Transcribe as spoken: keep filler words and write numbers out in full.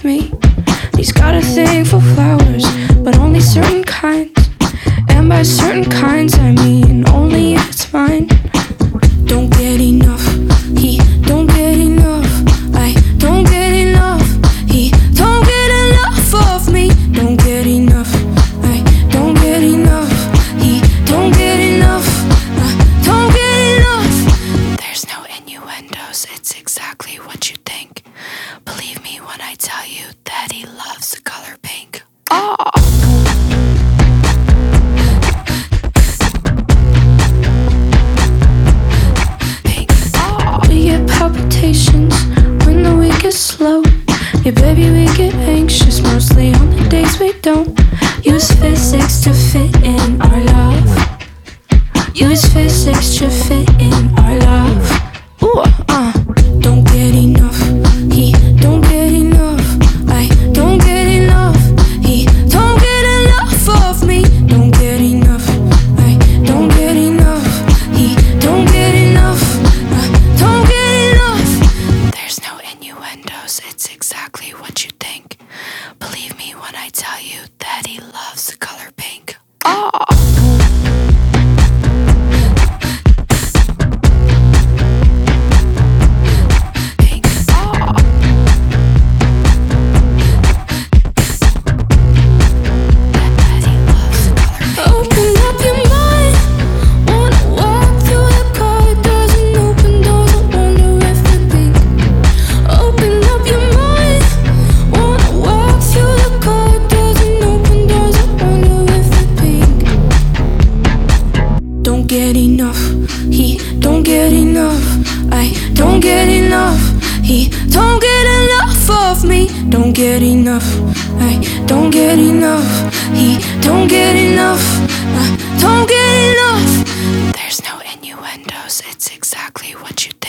of me. He's got a thing for flowers, but only certain kinds. And by certain kinds I mean only if it's mine. Don't get enough, he don't get enough. I don't get enough, he don't get enough of me. Don't get enough, I don't get enough. He don't get enough, I don't get enough. There's no innuendos, it's exactly what you think. Believe me when I tell you that he loves the color pink. Oh! When the week is slow, yeah baby we get anxious mostly on the days we don't. Use physics to fit in our love. Use physics to fit in our love. Ooh, uh, don't get enough, he don't get enough. I don't get enough, he don't get enough of me. Don't get enough, I don't get enough. He don't get enough, I don't get enough. There's no innuendos, it's exactly what you think. Believe me when I tell you that he loves the color pink. Oh! Get enough, he don't get enough. I don't get enough, he don't get enough of me. Don't get enough, I don't get enough. He don't get enough, I don't get enough. There's no innuendos, it's exactly what you